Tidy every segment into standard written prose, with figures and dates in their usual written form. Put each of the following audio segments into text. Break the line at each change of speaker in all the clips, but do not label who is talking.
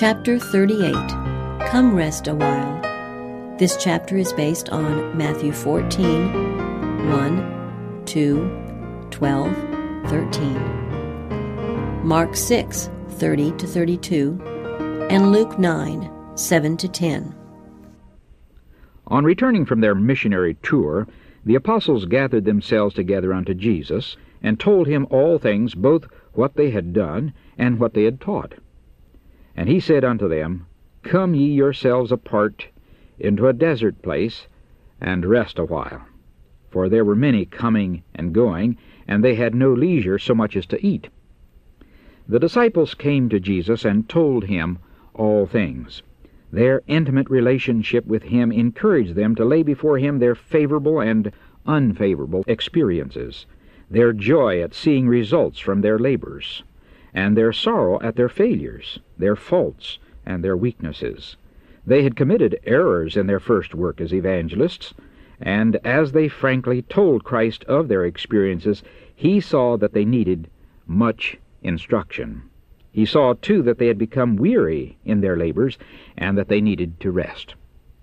Chapter 38. Come Rest a While. This chapter is based on Matthew 14, 1, 2, 12, 13, Mark 6, 30-32, and Luke 9, 7-10.
On returning from their missionary tour, the apostles gathered themselves together unto Jesus, and told him all things, both what they had done and what they had taught. And he said unto them, Come ye yourselves apart into a desert place, and rest a while. For there were many coming and going, and they had no leisure so much as to eat. The disciples came to Jesus and told him all things. Their intimate relationship with him encouraged them to lay before him their favorable and unfavorable experiences, their joy at seeing results from their labors, and their sorrow at their failures, their faults, and their weaknesses. They had committed errors in their first work as evangelists, and as they frankly told Christ of their experiences, he saw that they needed much instruction. He saw, too, that they had become weary in their labors, and that they needed to rest.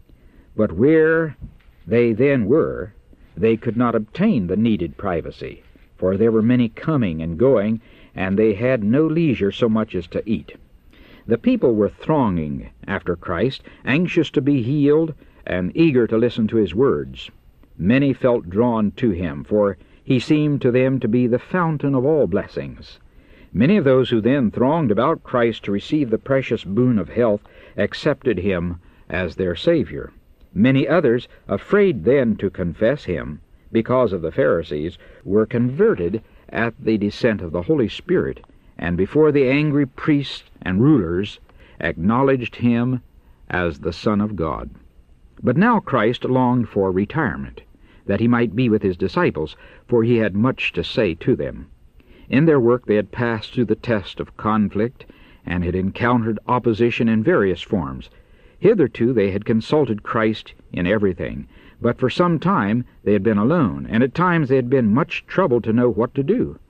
But where they then were, they could not obtain the needed privacy, for there were many coming and going, and they had no leisure so much as to eat. The people were thronging after Christ, anxious to be healed, and eager to listen to his words. Many felt drawn to him, for he seemed to them to be the fountain of all blessings. Many of those who then thronged about Christ to receive the precious boon of health accepted him as their Savior. Many others, afraid then to confess him, because of the Pharisees, were converted at the descent of the Holy Spirit, and before the angry priests and rulers acknowledged him as the Son of God. But now Christ longed for retirement, that he might be with his disciples, for he had much to say to them. In their work they had passed through the test of conflict, and had encountered opposition in various forms. Hitherto they had consulted Christ in everything, but for some time they had been alone, and at times they had been much troubled to know what to do.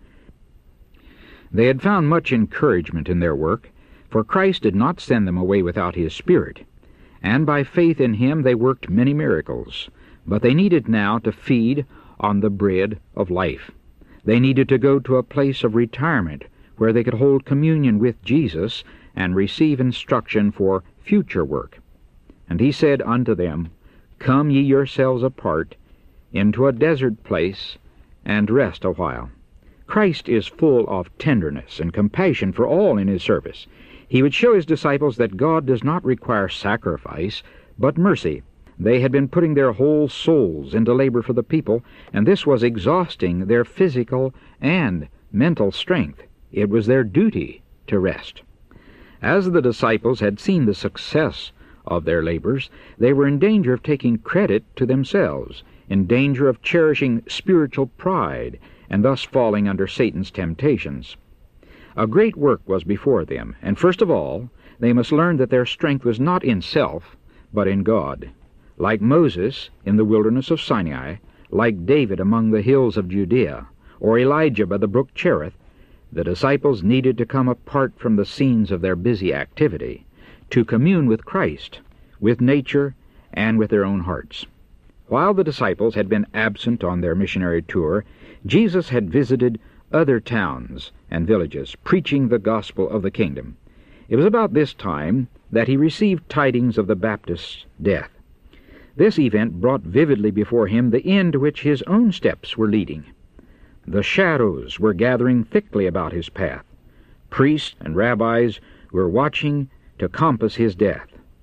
They had found much encouragement in their work, for Christ did not send them away without his Spirit, and by faith in him they worked many miracles. But they needed now to feed on the bread of life. They needed to go to a place of retirement where they could hold communion with Jesus and receive instruction for future work. And he said unto them, Come ye yourselves apart into a desert place, and rest a while. Christ is full of tenderness and compassion for all in his service. He would show his disciples that God does not require sacrifice, but mercy. They had been putting their whole souls into labor for the people, and this was exhausting their physical and mental strength. It was their duty to rest. As the disciples had seen the success of their labors, they were in danger of taking credit to themselves, in danger of cherishing spiritual pride, and thus falling under Satan's temptations. A great work was before them, and first of all, they must learn that their strength was not in self, but in God. Like Moses in the wilderness of Sinai, like David among the hills of Judea, or Elijah by the brook Cherith, the disciples needed to come apart from the scenes of their busy activity, to commune with Christ, with nature, and with their own hearts. While the disciples had been absent on their missionary tour, Jesus had visited other towns and villages, preaching the gospel of the kingdom. It was about this time that he received tidings of the Baptist's death. This event brought vividly before him the end to which his own steps were leading. The shadows were gathering thickly about his path. Priests and rabbis were watching to compass his death.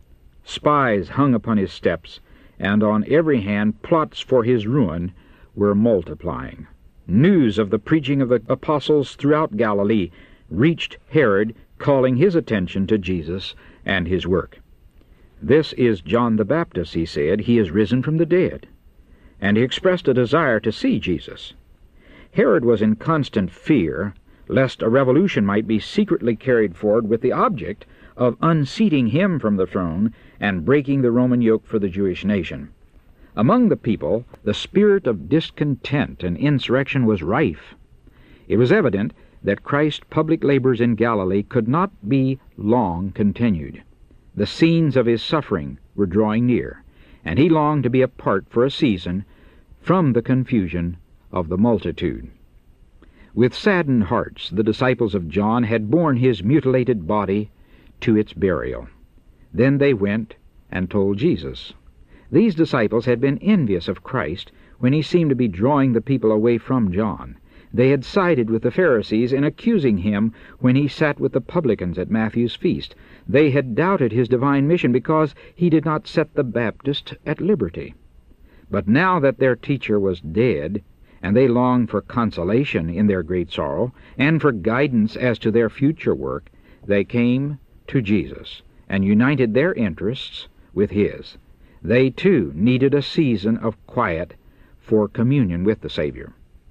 Spies hung upon his steps, and on every hand plots for his ruin were multiplying. News of the preaching of the apostles throughout Galilee reached Herod, calling his attention to Jesus and his work. This is John the Baptist, he said. He is risen from the dead. And he expressed a desire to see Jesus. Herod was in constant fear lest a revolution might be secretly carried forward with the object of unseating him from the throne and breaking the Roman yoke for the Jewish nation. Among the people, the spirit of discontent and insurrection was rife. It was evident that Christ's public labors in Galilee could not be long continued. The scenes of his suffering were drawing near, and he longed to be apart for a season from the confusion of the multitude. With saddened hearts, the disciples of John had borne his mutilated body to its burial. Then they went and told Jesus. These disciples had been envious of Christ when he seemed to be drawing the people away from John. They had sided with the Pharisees in accusing him when he sat with the publicans at Matthew's feast. They had doubted his divine mission because he did not set the Baptist at liberty. But now that their teacher was dead, and they longed for consolation in their great sorrow, and for guidance as to their future work, they came to Jesus and united their interests with his. They, too, needed a season of quiet for communion with the Savior.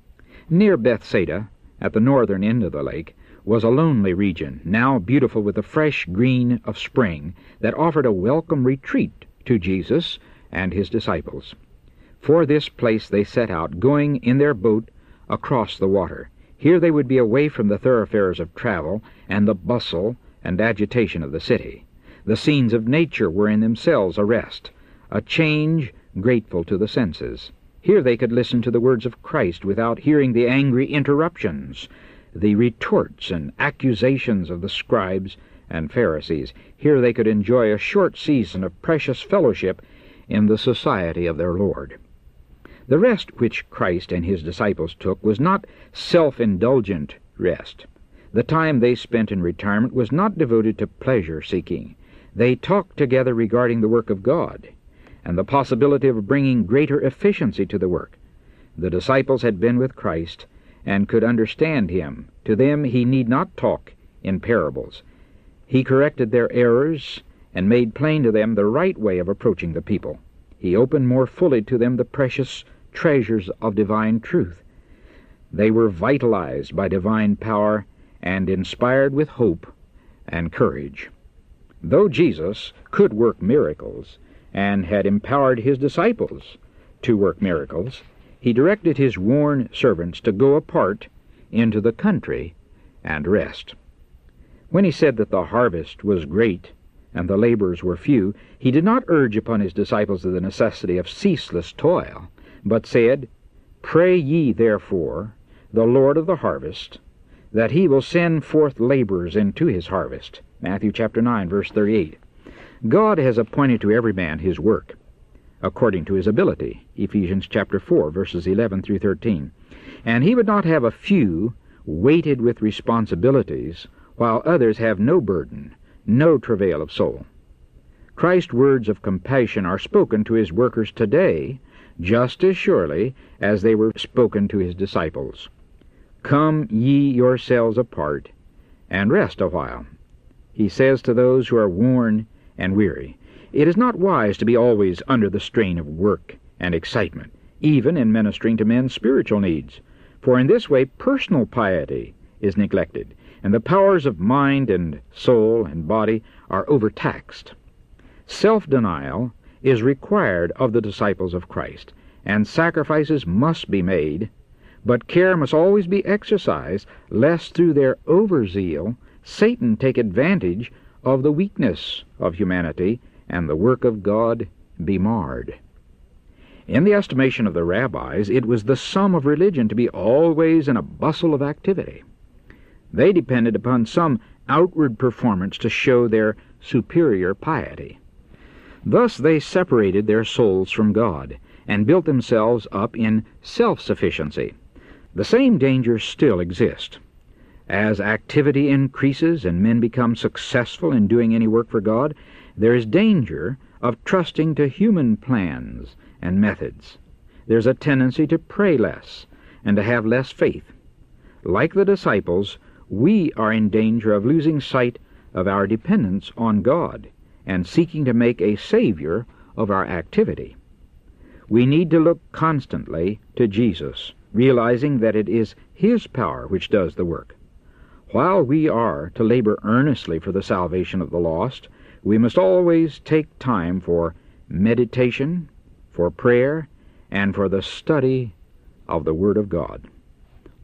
Near Bethsaida, at the northern end of the lake, was a lonely region, now beautiful with the fresh green of spring, that offered a welcome retreat to Jesus and his disciples. For this place they set out, going in their boat across the water. Here they would be away from the thoroughfares of travel and the bustle and agitation of the city. The scenes of nature were in themselves a rest, a change grateful to the senses. Here they could listen to the words of Christ without hearing the angry interruptions, the retorts and accusations of the scribes and Pharisees. Here they could enjoy a short season of precious fellowship in the society of their Lord. The rest which Christ and his disciples took was not self-indulgent rest. The time they spent in retirement was not devoted to pleasure-seeking. They talked together regarding the work of God and the possibility of bringing greater efficiency to the work. The disciples had been with Christ and could understand him. To them he need not talk in parables. He corrected their errors and made plain to them the right way of approaching the people. He opened more fully to them the precious treasures of divine truth. They were vitalized by divine power and inspired with hope and courage. Though Jesus could work miracles and had empowered his disciples to work miracles, he directed his worn servants to go apart into the country and rest. When he said that the harvest was great and the laborers were few, he did not urge upon his disciples the necessity of ceaseless toil, but said, "Pray ye therefore the Lord of the harvest, that he will send forth laborers into his harvest." Matthew chapter 9, verse 38. God has appointed to every man his work, according to his ability. Ephesians chapter 4, verses 11 through 13. And he would not have a few weighted with responsibilities, while others have no burden, no travail of soul. Christ's words of compassion are spoken to his workers today, just as surely as they were spoken to his disciples. "Come ye yourselves apart, and rest a while," he says to those who are worn and weary. It is not wise to be always under the strain of work and excitement, even in ministering to men's spiritual needs, for in this way personal piety is neglected, and the powers of mind and soul and body are overtaxed. Self-denial is required of the disciples of Christ, and sacrifices must be made, but care must always be exercised, lest through their overzeal Satan take advantage of the weakness of humanity, and the work of God be marred. In the estimation of the rabbis, it was the sum of religion to be always in a bustle of activity. They depended upon some outward performance to show their superior piety. Thus they separated their souls from God, and built themselves up in self-sufficiency. The same dangers still exist. As activity increases and men become successful in doing any work for God, there is danger of trusting to human plans and methods. There's a tendency to pray less and to have less faith. Like the disciples, we are in danger of losing sight of our dependence on God and seeking to make a Savior of our activity. We need to look constantly to Jesus, realizing that it is his power which does the work. While we are to labor earnestly for the salvation of the lost, we must always take time for meditation, for prayer, and for the study of the Word of God.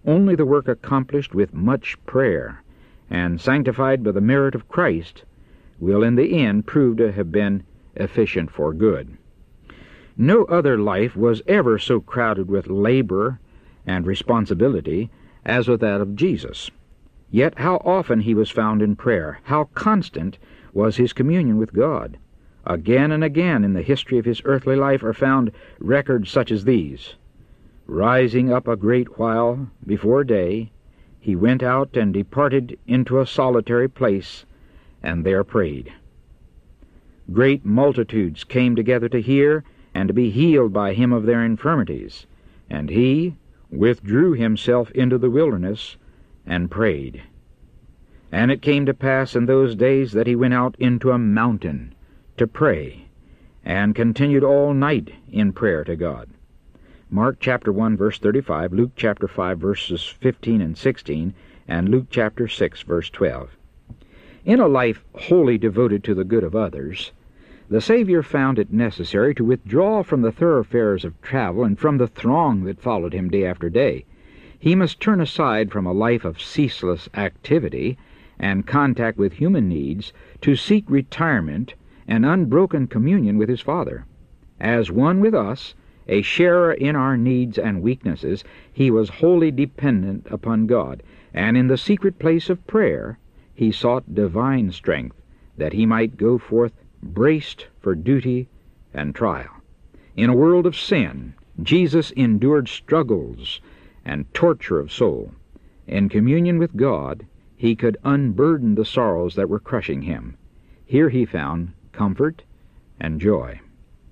Only the work accomplished with much prayer and sanctified by the merit of Christ will in the end prove to have been efficient for good. No other life was ever so crowded with labor and responsibility as was that of Jesus. Yet how often he was found in prayer, how constant was his communion with God. Again and again in the history of his earthly life are found records such as these. Rising up a great while before day, he went out and departed into a solitary place, and there prayed. Great multitudes came together to hear and to be healed by him of their infirmities, and he withdrew himself into the wilderness and prayed. And it came to pass in those days that he went out into a mountain to pray, and continued all night in prayer to God. Mark chapter 1, verse 35, Luke chapter 5, verses 15 and 16, and Luke chapter 6, verse 12. In a life wholly devoted to the good of others, the Savior found it necessary to withdraw from the thoroughfares of travel and from the throng that followed him day after day. He must turn aside from a life of ceaseless activity and contact with human needs to seek retirement and unbroken communion with his Father. As one with us, a sharer in our needs and weaknesses, he was wholly dependent upon God, and in the secret place of prayer he sought divine strength, that he might go forth braced for duty and trial. In a world of sin, Jesus endured struggles and torture of soul. In communion with God, he could unburden the sorrows that were crushing him. Here he found comfort and joy.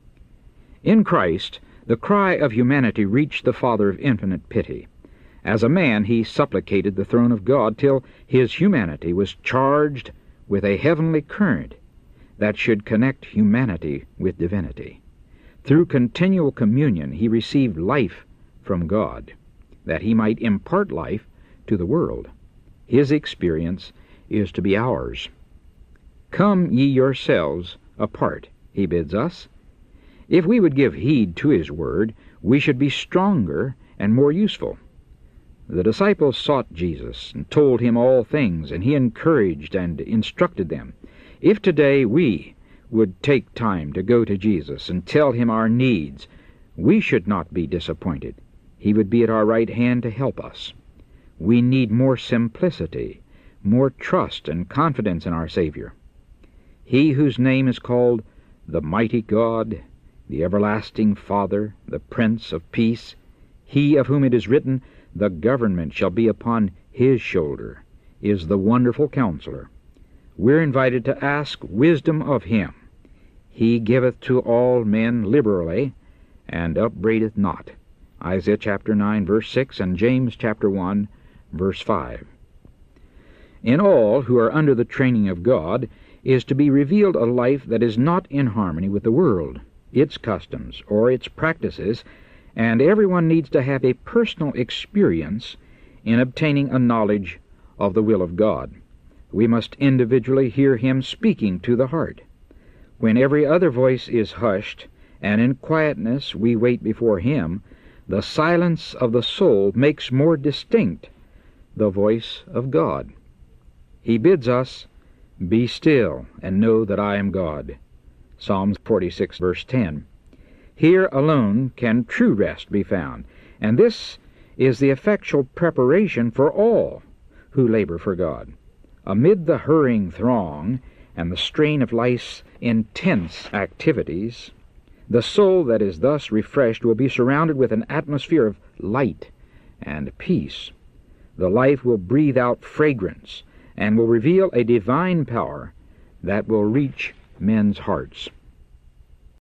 In Christ, the cry of humanity reached the Father of infinite pity. As a man, he supplicated the throne of God till his humanity was charged with a heavenly current that should connect humanity with divinity. Through continual communion, he received life from God, that he might impart life to the world. His experience is to be ours. Come ye yourselves apart, he bids us. If we would give heed to his word, we should be stronger and more useful. The disciples sought Jesus and told him all things, and he encouraged and instructed them. If today we would take time to go to Jesus and tell him our needs, we should not be disappointed. He would be at our right hand to help us. We need more simplicity, more trust and confidence in our Savior. He whose name is called the Mighty God, the Everlasting Father, the Prince of Peace, he of whom it is written, the government shall be upon his shoulder, is the Wonderful Counselor. We're invited to ask wisdom of him. He giveth to all men liberally, and upbraideth not. Isaiah chapter 9, verse 6, and James chapter 1, verse 5. In all who are under the training of God is to be revealed a life that is not in harmony with the world, its customs, or its practices, and everyone needs to have a personal experience in obtaining a knowledge of the will of God. We must individually hear him speaking to the heart. When every other voice is hushed, and in quietness we wait before him, the silence of the soul makes more distinct the voice of God. He bids us, "Be still, and know that I am God." Psalms 46, verse 10. Here alone can true rest be found, and this is the effectual preparation for all who labor for God. Amid the hurrying throng and the strain of life's intense activities, the soul that is thus refreshed will be surrounded with an atmosphere of light and peace. The life will breathe out fragrance and will reveal a divine power that will reach men's hearts.